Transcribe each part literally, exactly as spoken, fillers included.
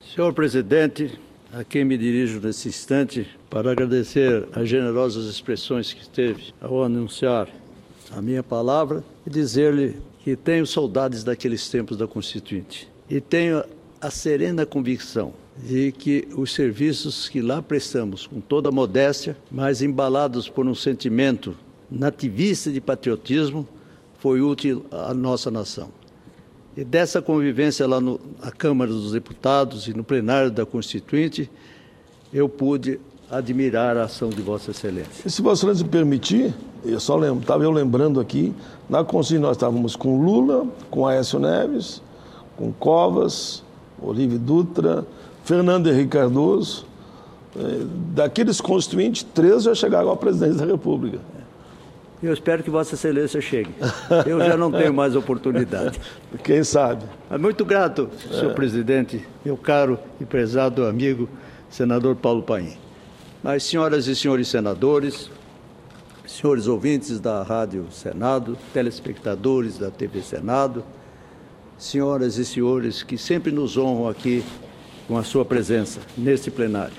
Senhor presidente, a quem me dirijo nesse instante para agradecer as generosas expressões que teve ao anunciar a minha palavra e dizer-lhe que tenho saudades daqueles tempos da Constituinte e tenho a serena convicção de que os serviços que lá prestamos com toda a modéstia, mas embalados por um sentimento nativista de patriotismo, foi útil à nossa nação. E dessa convivência lá no, na Câmara dos Deputados e no plenário da Constituinte, eu pude admirar a ação de Vossa Excelência. E se Vossa Excelência me permitir, eu só lembro, estava eu lembrando aqui, na Constituinte nós estávamos com Lula, com Aécio Neves, com Covas, Olívio Dutra, Fernando Henrique Cardoso. Daqueles constituintes, três já chegaram à presidência da República. Eu espero que Vossa Excelência chegue. Eu já não tenho mais oportunidade. Quem sabe? Mas muito grato, senhor é. presidente, meu caro e prezado amigo, senador Paulo Paim. Mas, senhoras e senhores senadores, senhores ouvintes da Rádio Senado, telespectadores da T V Senado, senhoras e senhores que sempre nos honram aqui com a sua presença neste plenário.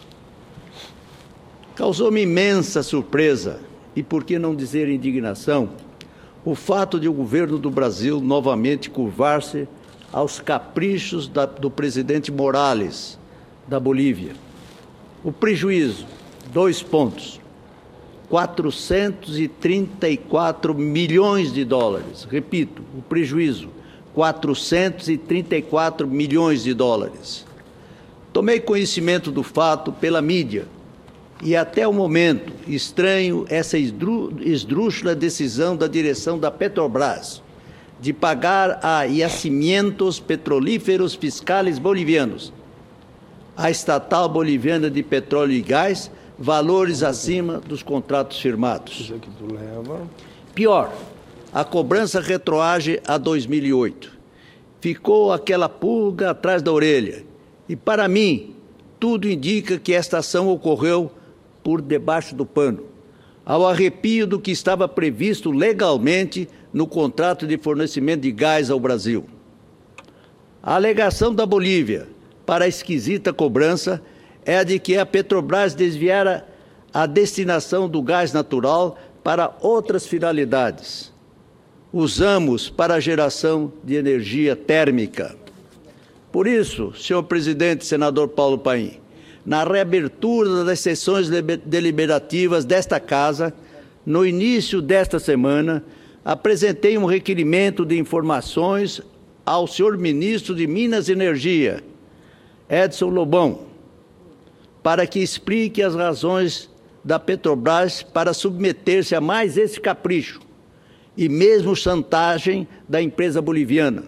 Causou-me imensa surpresa e, por que não dizer indignação, o fato de o governo do Brasil novamente curvar-se aos caprichos da, do presidente Morales, da Bolívia. O prejuízo, dois pontos, quatrocentos e trinta e quatro milhões de dólares. Repito, o prejuízo, quatrocentos e trinta e quatro milhões de dólares. Tomei conhecimento do fato pela mídia, e até o momento estranho essa esdrúxula decisão da direção da Petrobras de pagar a Yacimientos Petrolíferos Fiscales Bolivianos, a estatal boliviana de petróleo e gás, valores acima dos contratos firmados. Pior, a cobrança retroage a dois mil e oito. Ficou aquela pulga atrás da orelha. E, para mim, tudo indica que esta ação ocorreu por debaixo do pano, ao arrepio do que estava previsto legalmente no contrato de fornecimento de gás ao Brasil. A alegação da Bolívia para a esquisita cobrança é a de que a Petrobras desviara a destinação do gás natural para outras finalidades. Usamos para a geração de energia térmica. Por isso, senhor presidente, senador Paulo Paim, na reabertura das sessões deliberativas desta Casa, no início desta semana, apresentei um requerimento de informações ao senhor ministro de Minas e Energia, Edson Lobão, para que explique as razões da Petrobras para submeter-se a mais esse capricho e mesmo chantagem da empresa boliviana.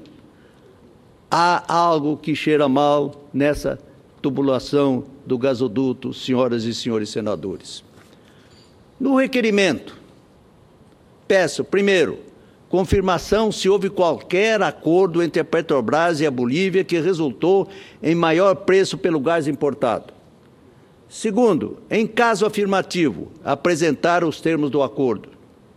Há algo que cheira mal nessa tubulação do gasoduto, senhoras e senhores senadores. No requerimento, peço, primeiro, confirmação se houve qualquer acordo entre a Petrobras e a Bolívia que resultou em maior preço pelo gás importado. Segundo, em caso afirmativo, apresentar os termos do acordo.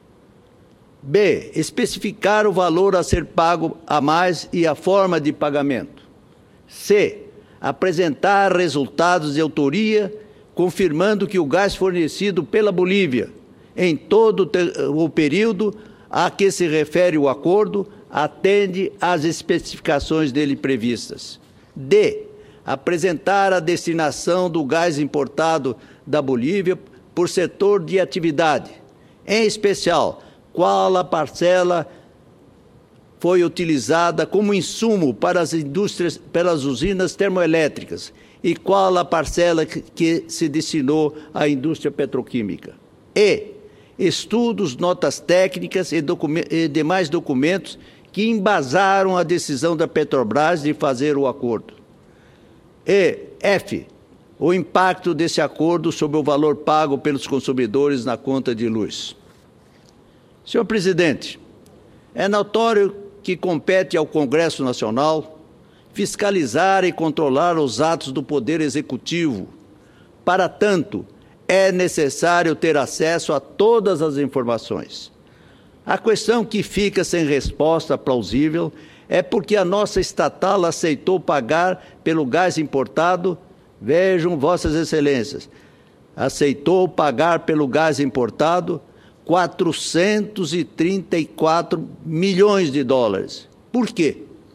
B, especificar o valor a ser pago a mais e a forma de pagamento. C, apresentar resultados de autoria, confirmando que o gás fornecido pela Bolívia, em todo o período a que se refere o acordo, atende às especificações dele previstas. D, apresentar a destinação do gás importado da Bolívia por setor de atividade, em especial, qual a parcela foi utilizada como insumo para as indústrias, pelas usinas termoelétricas e qual a parcela que, que se destinou à indústria petroquímica. E estudos, notas técnicas e, e demais documentos que embasaram a decisão da Petrobras de fazer o acordo. E F, o impacto desse acordo sobre o valor pago pelos consumidores na conta de luz. Senhor presidente, é notório que compete ao Congresso Nacional fiscalizar e controlar os atos do Poder Executivo. Para tanto, é necessário ter acesso a todas as informações. A questão que fica sem resposta plausível é porque a nossa estatal aceitou pagar pelo gás importado, vejam, Vossas Excelências, aceitou pagar pelo gás importado quatrocentos e trinta e quatro milhões de dólares. Por quê?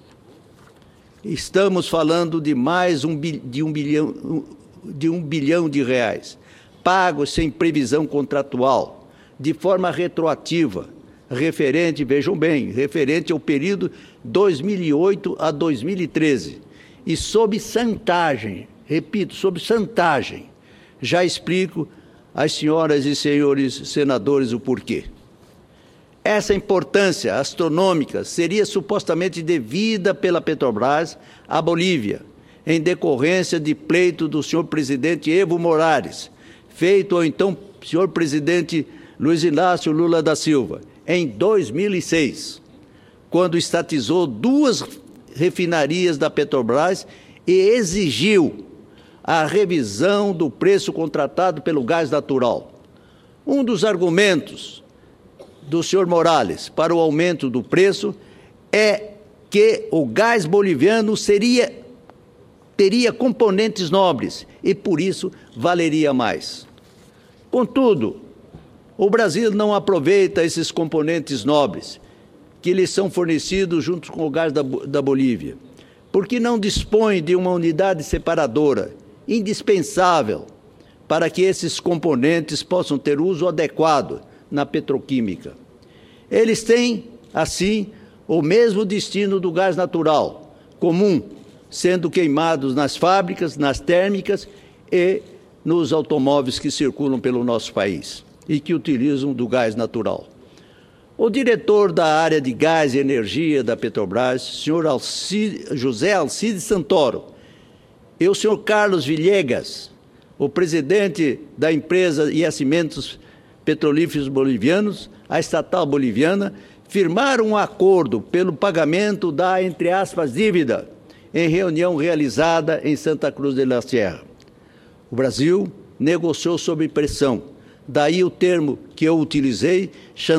Estamos falando de mais um, de, um bilhão, de um bilhão de reais, pagos sem previsão contratual, de forma retroativa, referente, vejam bem, referente ao período dois mil e oito a dois mil e treze, e sob chantagem, repito, sob chantagem. Já explico às senhoras e senhores senadores o porquê. Essa importância astronômica seria supostamente devida pela Petrobras à Bolívia, em decorrência de pleito do senhor presidente Evo Morales, feito ao então senhor presidente Luiz Inácio Lula da Silva, em dois mil e seis, quando estatizou duas refinarias da Petrobras e exigiu a revisão do preço contratado pelo gás natural. Um dos argumentos do senhor Morales para o aumento do preço é que o gás boliviano seria, teria componentes nobres e, por isso, valeria mais. Contudo, o Brasil não aproveita esses componentes nobres que lhes são fornecidos junto com o gás da, da Bolívia, porque não dispõe de uma unidade separadora indispensável para que esses componentes possam ter uso adequado na petroquímica. Eles têm, assim, o mesmo destino do gás natural, comum, sendo queimados nas fábricas, nas térmicas e nos automóveis que circulam pelo nosso país e que utilizam do gás natural. O diretor da área de gás e energia da Petrobras, senhor Alcide, José Alcide Santoro, e o senhor Carlos Villegas, o presidente da empresa Yacimentos Petrolíferos Bolivianos, a estatal boliviana, firmaram um acordo pelo pagamento da, entre aspas, dívida, em reunião realizada em Santa Cruz de la Sierra. O Brasil negociou sob pressão, daí o termo que eu utilizei,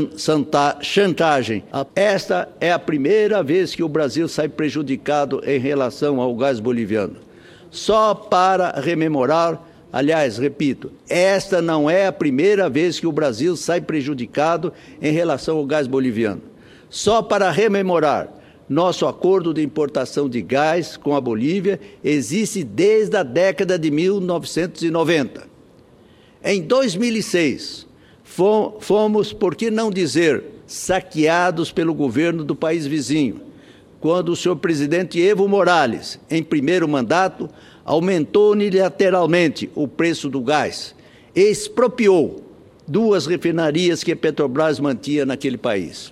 chantagem. Esta é a primeira vez que o Brasil sai prejudicado em relação ao gás boliviano. Só para rememorar, aliás, repito, esta não é a primeira vez que o Brasil sai prejudicado em relação ao gás boliviano. Só para rememorar, nosso acordo de importação de gás com a Bolívia existe desde a década de mil novecentos e noventa. Em dois mil e seis, fomos, por que não dizer, saqueados pelo governo do país vizinho, quando o senhor presidente Evo Morales, em primeiro mandato, aumentou unilateralmente o preço do gás e expropriou duas refinarias que a Petrobras mantinha naquele país.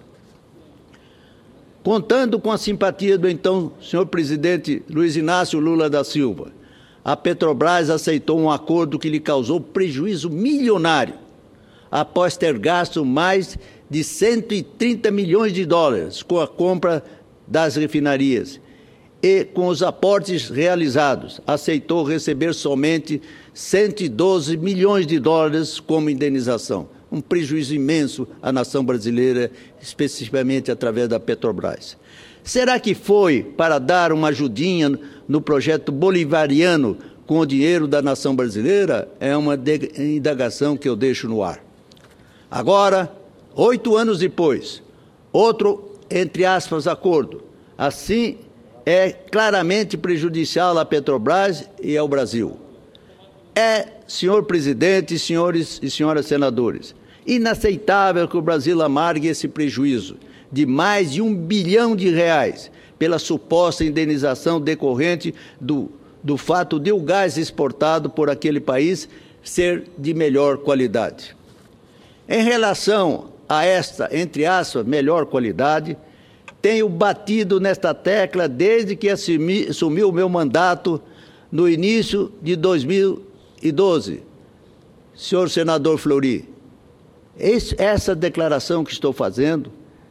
Contando com a simpatia do então senhor presidente Luiz Inácio Lula da Silva, a Petrobras aceitou um acordo que lhe causou prejuízo milionário, após ter gasto mais de cento e trinta milhões de dólares com a compra das refinarias e com os aportes realizados, aceitou receber somente cento e doze milhões de dólares como indenização. Um prejuízo imenso à nação brasileira, especificamente através da Petrobras. Será que foi para dar uma ajudinha no projeto bolivariano com o dinheiro da nação brasileira? É uma indagação que eu deixo no ar. Agora, oito anos depois, outro, entre aspas, acordo. Assim, é claramente prejudicial à Petrobras e ao Brasil. É, senhor presidente, senhores e senhoras senadores, inaceitável que o Brasil amargue esse prejuízo de mais de um bilhão de reais pela suposta indenização decorrente do, do fato de o gás exportado por aquele país ser de melhor qualidade. Em relação a esta, entre aspas, melhor qualidade, tenho batido nesta tecla desde que assumi, assumi o meu mandato no início de dois mil e doze. Senhor senador Fleury, esse, essa declaração que estou fazendo,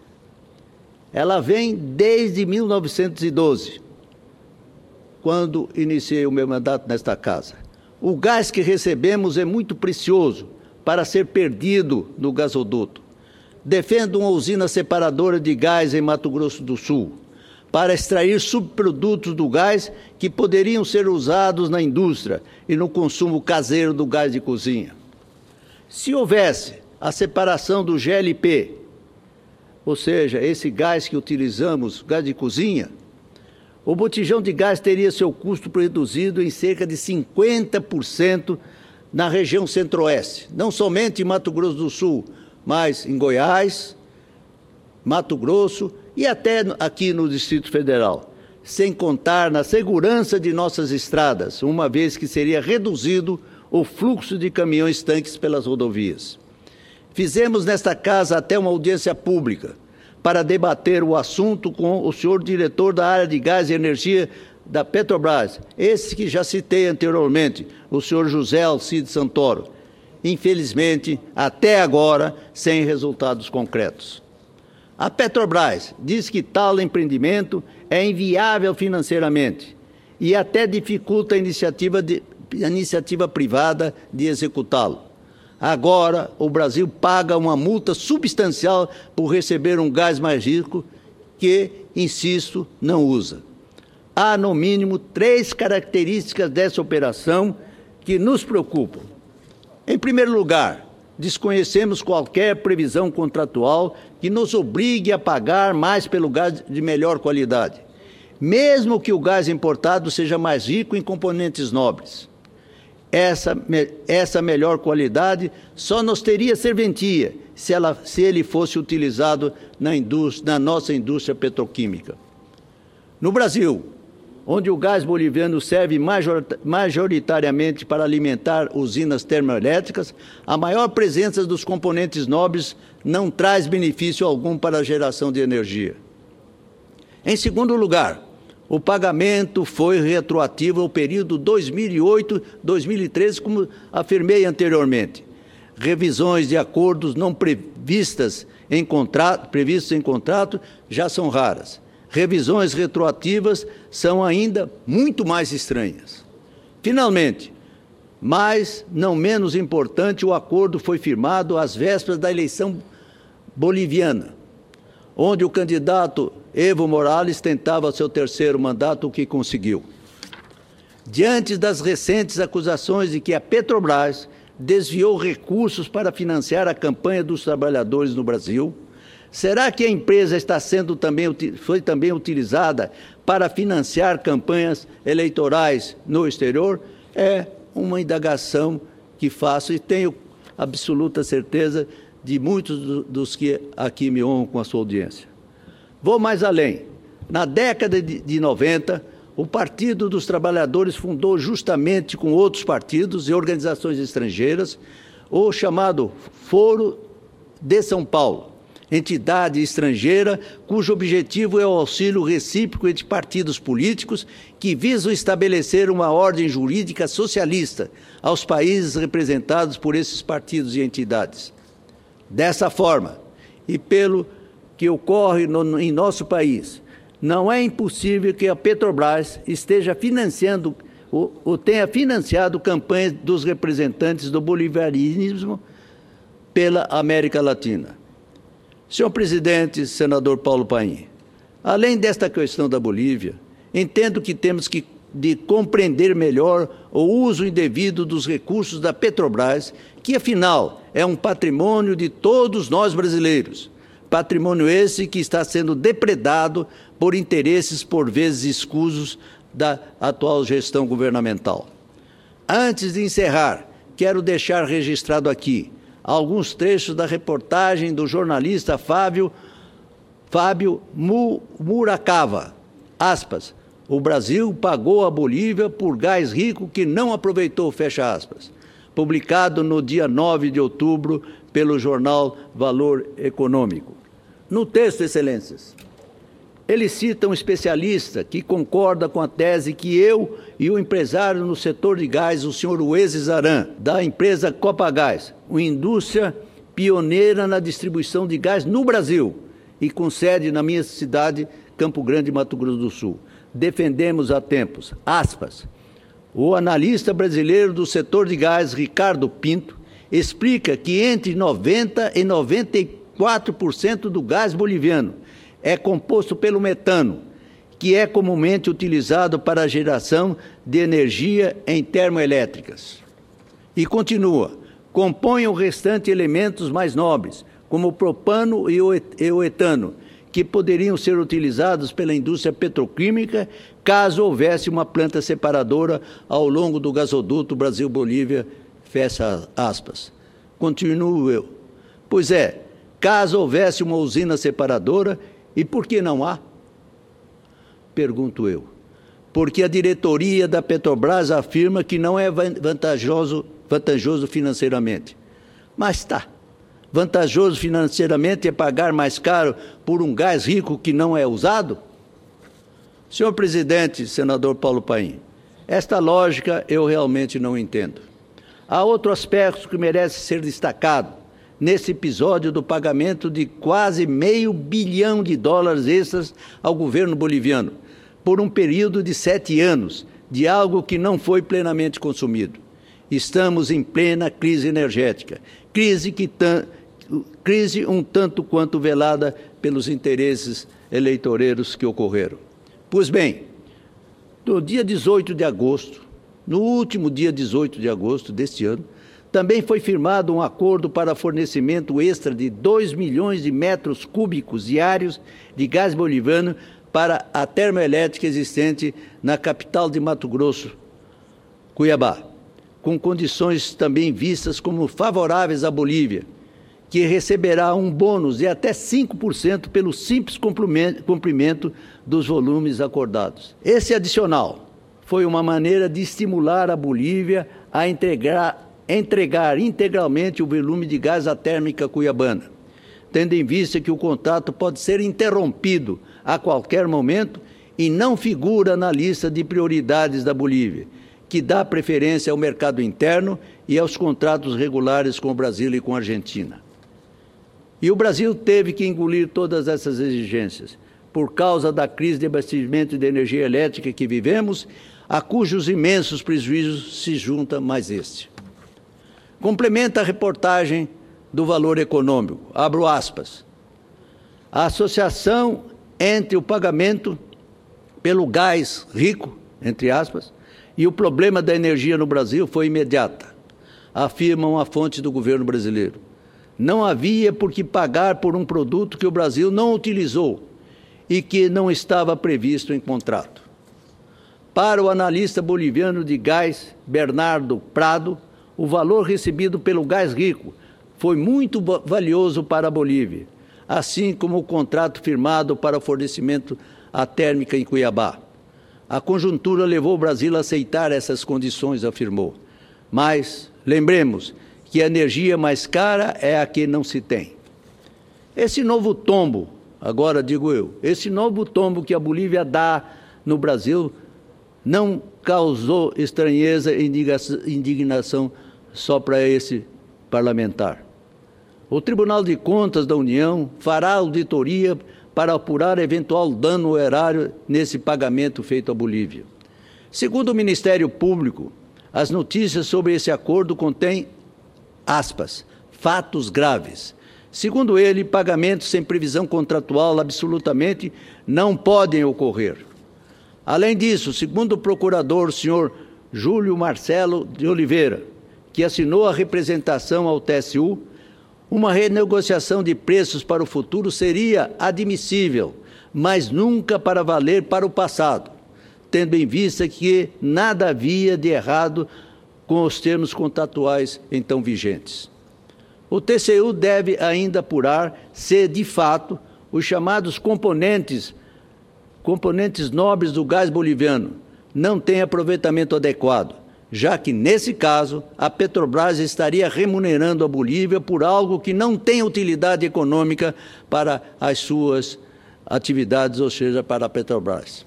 ela vem desde mil novecentos e doze, quando iniciei o meu mandato nesta casa. O gás que recebemos é muito precioso para ser perdido no gasoduto. Defendo uma usina separadora de gás em Mato Grosso do Sul. para extrair subprodutos do gás que poderiam ser usados na indústria e no consumo caseiro do gás de cozinha. Se houvesse a separação do G L P, ou seja, esse gás que utilizamos, gás de cozinha, o botijão de gás teria seu custo reduzido em cerca de cinquenta por cento na região centro-oeste, não somente em Mato Grosso do Sul, mas em Goiás, Mato Grosso e até aqui no Distrito Federal, sem contar na segurança de nossas estradas, uma vez que seria reduzido o fluxo de caminhões-tanques pelas rodovias. Fizemos nesta casa até uma audiência pública para debater o assunto com o senhor diretor da área de gás e energia da Petrobras, esse que já citei anteriormente, o senhor José Alcide Santoro. Infelizmente, até agora, sem resultados concretos. A Petrobras diz que tal empreendimento é inviável financeiramente e até dificulta a iniciativa, de, a iniciativa privada de executá-lo. Agora, o Brasil paga uma multa substancial por receber um gás mais rico que, insisto, não usa. Há, no mínimo, três características dessa operação que nos preocupam. Em primeiro lugar, desconhecemos qualquer previsão contratual que nos obrigue a pagar mais pelo gás de melhor qualidade, mesmo que o gás importado seja mais rico em componentes nobres. Essa, essa melhor qualidade só nos teria serventia se, ela, se ele fosse utilizado na, indústria, na nossa indústria petroquímica. No Brasil, onde o gás boliviano serve majoritariamente para alimentar usinas termoelétricas, a maior presença dos componentes nobres não traz benefício algum para a geração de energia. Em segundo lugar, o pagamento foi retroativo ao período dois mil e oito a dois mil e treze, como afirmei anteriormente. Revisões de acordos não previstas em contrato, previstos em contrato já são raras. Revisões retroativas são ainda muito mais estranhas. Finalmente, mas não menos importante, o acordo foi firmado às vésperas da eleição boliviana, onde o candidato Evo Morales tentava seu terceiro mandato, o que conseguiu. Diante das recentes acusações de que a Petrobras desviou recursos para financiar a campanha dos trabalhadores no Brasil, será que a empresa está sendo também, foi também utilizada para financiar campanhas eleitorais no exterior? É uma indagação que faço e tenho absoluta certeza de muitos dos que aqui me honram com a sua audiência. Vou mais além. Na década de noventa, o Partido dos Trabalhadores fundou, justamente com outros partidos e organizações estrangeiras, o chamado Foro de São Paulo, entidade estrangeira cujo objetivo é o auxílio recíproco entre partidos políticos que visam estabelecer uma ordem jurídica socialista aos países representados por esses partidos e entidades. Dessa forma, e pelo que ocorre no, em nosso país, não é impossível que a Petrobras esteja financiando ou, ou tenha financiado campanhas dos representantes do bolivarianismo pela América Latina. Senhor presidente, senador Paulo Paim, além desta questão da Bolívia, entendo que temos que de compreender melhor o uso indevido dos recursos da Petrobras, que, afinal, é um patrimônio de todos nós brasileiros. Patrimônio esse que está sendo depredado por interesses, por vezes, escusos da atual gestão governamental. Antes de encerrar, quero deixar registrado aqui alguns trechos da reportagem do jornalista Fábio, Fábio Muracava. Aspas, o Brasil pagou a Bolívia por gás rico que não aproveitou, fecha aspas. Publicado no dia nove de outubro pelo jornal Valor Econômico. No texto, excelências, ele cita um especialista que concorda com a tese que eu e o empresário no setor de gás, o senhor Uezi Zaran, da empresa Copagás, uma indústria pioneira na distribuição de gás no Brasil e com sede na minha cidade, Campo Grande, Mato Grosso do Sul. Defendemos há tempos, aspas, o analista brasileiro do setor de gás, Ricardo Pinto, explica que entre noventa por cento e noventa e quatro por cento do gás boliviano é composto pelo metano, que é comumente utilizado para a geração de energia em termoelétricas. E continua, compõem o restante elementos mais nobres, como o propano e o etano, que poderiam ser utilizados pela indústria petroquímica caso houvesse uma planta separadora ao longo do gasoduto Brasil-Bolívia, fecha aspas. Continuo eu. Pois é, caso houvesse uma usina separadora, e por que não há? Pergunto eu. Porque a diretoria da Petrobras afirma que não é vantajoso, vantajoso financeiramente. Mas está. Vantajoso financeiramente é pagar mais caro por um gás rico que não é usado? Senhor presidente, senador Paulo Paim, esta lógica eu realmente não entendo. Há outro aspecto que merece ser destacado nesse episódio do pagamento de quase meio bilhão de dólares extras ao governo boliviano, por um período de sete anos, de algo que não foi plenamente consumido. Estamos em plena crise energética, crise, que crise um tanto quanto velada pelos interesses eleitoreiros que ocorreram. Pois bem, no dia dezoito de agosto, no último dia dezoito de agosto deste ano, também foi firmado um acordo para fornecimento extra de dois milhões de metros cúbicos diários de gás boliviano para a termoelétrica existente na capital de Mato Grosso, Cuiabá, com condições também vistas como favoráveis à Bolívia, que receberá um bônus de até cinco por cento pelo simples cumprimento dos volumes acordados. Esse adicional foi uma maneira de estimular a Bolívia a integrar, entregar integralmente o volume de gás à térmica cuiabana, tendo em vista que o contrato pode ser interrompido a qualquer momento e não figura na lista de prioridades da Bolívia, que dá preferência ao mercado interno e aos contratos regulares com o Brasil e com a Argentina. E o Brasil teve que engolir todas essas exigências, por causa da crise de abastecimento de energia elétrica que vivemos, a cujos imensos prejuízos se junta mais este. Complementa a reportagem do Valor Econômico, abro aspas, a associação entre o pagamento pelo gás rico, entre aspas, e o problema da energia no Brasil foi imediata, afirmam a fonte do governo brasileiro. Não havia por que pagar por um produto que o Brasil não utilizou e que não estava previsto em contrato. Para o analista boliviano de gás, Bernardo Prado, o valor recebido pelo gás rico foi muito valioso para a Bolívia, assim como o contrato firmado para o fornecimento à térmica em Cuiabá. A conjuntura levou o Brasil a aceitar essas condições, afirmou. Mas, lembremos que a energia mais cara é a que não se tem. Esse novo tombo, agora digo eu, esse novo tombo que a Bolívia dá no Brasil não causou estranheza e indignação só para esse parlamentar. O Tribunal de Contas da União fará auditoria para apurar eventual dano erário nesse pagamento feito à Bolívia. Segundo o Ministério Público, as notícias sobre esse acordo contêm, aspas, fatos graves. Segundo ele, pagamentos sem previsão contratual absolutamente não podem ocorrer. Além disso, segundo o procurador, senhor Júlio Marcelo de Oliveira, que assinou a representação ao T S U, uma renegociação de preços para o futuro seria admissível, mas nunca para valer para o passado, tendo em vista que nada havia de errado com os termos contratuais então vigentes. O T C U deve ainda apurar se, de fato, os chamados componentes, componentes nobres do gás boliviano não têm aproveitamento adequado, já que, nesse caso, a Petrobras estaria remunerando a Bolívia por algo que não tem utilidade econômica para as suas atividades, ou seja, para a Petrobras.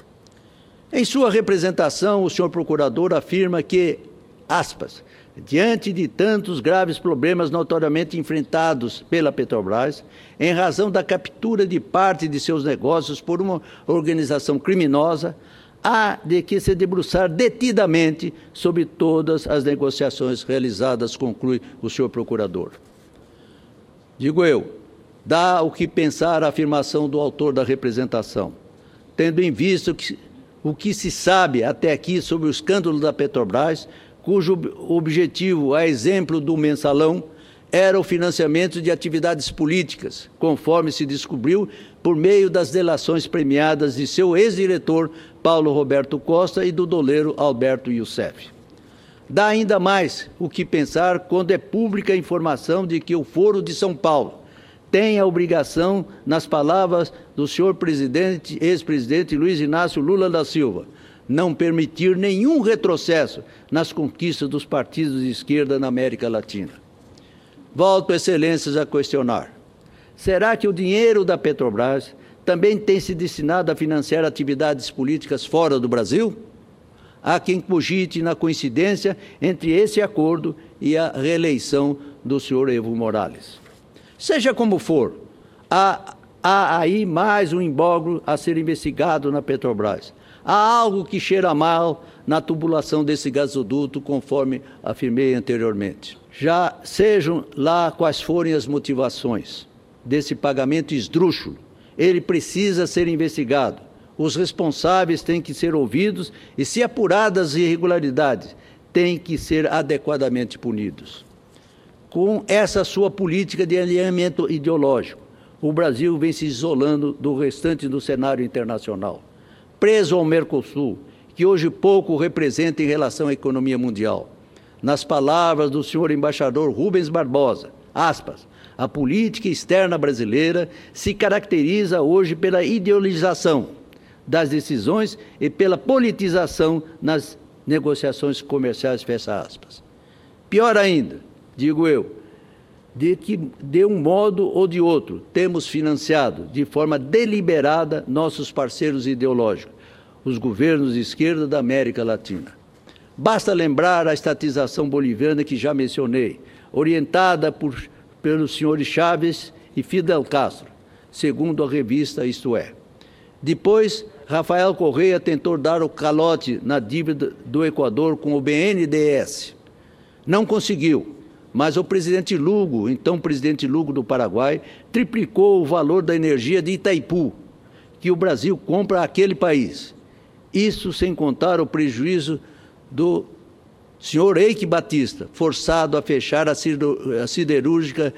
Em sua representação, o senhor procurador afirma que, aspas, diante de tantos graves problemas notoriamente enfrentados pela Petrobras, em razão da captura de parte de seus negócios por uma organização criminosa, há de que se debruçar detidamente sobre todas as negociações realizadas, conclui o senhor procurador. Digo eu, dá o que pensar a afirmação do autor da representação. tendo em vista o que, o que se sabe até aqui sobre o escândalo da Petrobras, cujo objetivo, a exemplo do Mensalão, era o financiamento de atividades políticas, conforme se descobriu por meio das delações premiadas de seu ex-diretor Paulo Roberto Costa e do doleiro Alberto Youssef. Dá ainda mais o que pensar quando é pública a informação de que o Foro de São Paulo tem a obrigação, nas palavras do senhor presidente, ex-presidente Luiz Inácio Lula da Silva, não permitir nenhum retrocesso nas conquistas dos partidos de esquerda na América Latina. Volto, excelências, a questionar. Será que o dinheiro da Petrobras também tem se destinado a financiar atividades políticas fora do Brasil? Há quem cogite na coincidência entre esse acordo e a reeleição do senhor Evo Morales. Seja como for, há, há aí mais um imbróglio a ser investigado na Petrobras. Há algo que cheira mal na tubulação desse gasoduto, conforme afirmei anteriormente. Já sejam lá quais forem as motivações desse pagamento esdrúxulo, ele precisa ser investigado. Os responsáveis têm que ser ouvidos e, se apuradas as irregularidades, têm que ser adequadamente punidos. Com essa sua política de alinhamento ideológico, o Brasil vem se isolando do restante do cenário internacional. Preso ao Mercosul, que hoje pouco representa em relação à economia mundial. Nas palavras do senhor embaixador Rubens Barbosa, aspas, a política externa brasileira se caracteriza hoje pela ideologização das decisões e pela politização nas negociações comerciais, fecha aspas. Pior ainda, digo eu, de que, de um modo ou de outro, temos financiado de forma deliberada nossos parceiros ideológicos, os governos de esquerda da América Latina. Basta lembrar a estatização boliviana que já mencionei, orientada por, pelos senhores Chávez e Fidel Castro, segundo a revista Isto É. Depois, Rafael Correa tentou dar o calote na dívida do Equador com o B N D E S. Não conseguiu, mas o presidente Lugo, então presidente Lugo do Paraguai, triplicou o valor da energia de Itaipu, que o Brasil compra àquele país. Isso sem contar o prejuízo do senhor Eike Batista, forçado a fechar a siderúrgica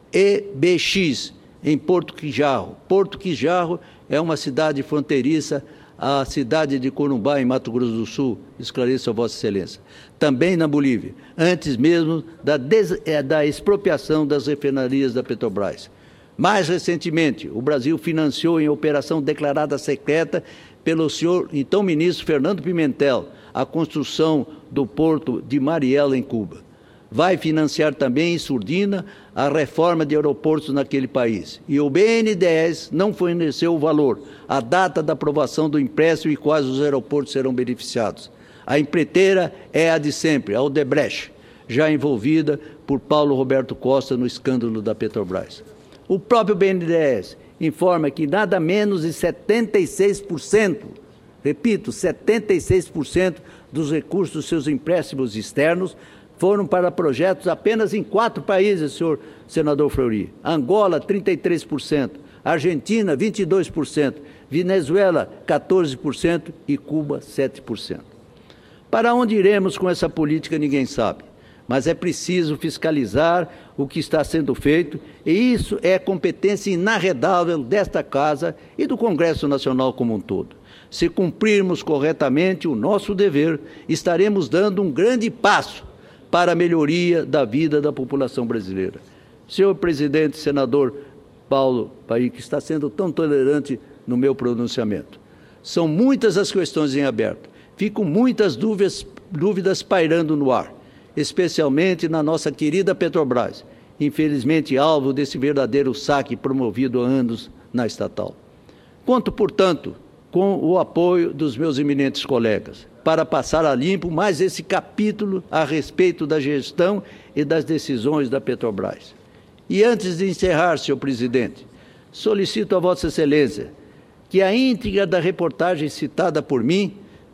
E B X em Porto Quijarro. Porto Quijarro é uma cidade fronteiriça à cidade de Corumbá, em Mato Grosso do Sul, esclareço a Vossa Excelência. Também na Bolívia, antes mesmo da, des... da expropriação das refinarias da Petrobras. Mais recentemente, o Brasil financiou em operação declarada secreta pelo senhor, então ministro Fernando Pimentel, a construção do porto de Mariel, em Cuba. Vai financiar também em surdina a reforma de aeroportos naquele país. E o B N D E S não forneceu o valor, a data da aprovação do empréstimo e quais os aeroportos serão beneficiados. A empreiteira é a de sempre, a Odebrecht, já envolvida por Paulo Roberto Costa no escândalo da Petrobras. O próprio B N D E S informa que nada menos de setenta e seis por cento, repito, setenta e seis por cento dos recursos dos seus empréstimos externos foram para projetos apenas em quatro países, senhor senador Fleury. Angola, trinta e três por cento, Argentina, vinte e dois por cento, Venezuela, quatorze por cento e Cuba, sete por cento. Para onde iremos com essa política, ninguém sabe, mas é preciso fiscalizar o que está sendo feito, e isso é competência inarredável desta Casa e do Congresso Nacional como um todo. Se cumprirmos corretamente o nosso dever, estaremos dando um grande passo para a melhoria da vida da população brasileira. Senhor presidente, senador Paulo Paim, que está sendo tão tolerante no meu pronunciamento. São muitas as questões em aberto. Ficam muitas dúvidas, dúvidas pairando no ar, especialmente na nossa querida Petrobras, infelizmente alvo desse verdadeiro saque promovido há anos na estatal. Conto, portanto, com o apoio dos meus eminentes colegas, para passar a limpo mais esse capítulo a respeito da gestão e das decisões da Petrobras. E antes de encerrar, senhor presidente, solicito a Vossa Excelência que a íntegra da reportagem citada por mim,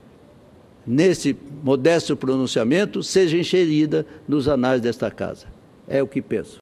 nesse modesto pronunciamento, seja inserida nos anais desta Casa. É o que penso.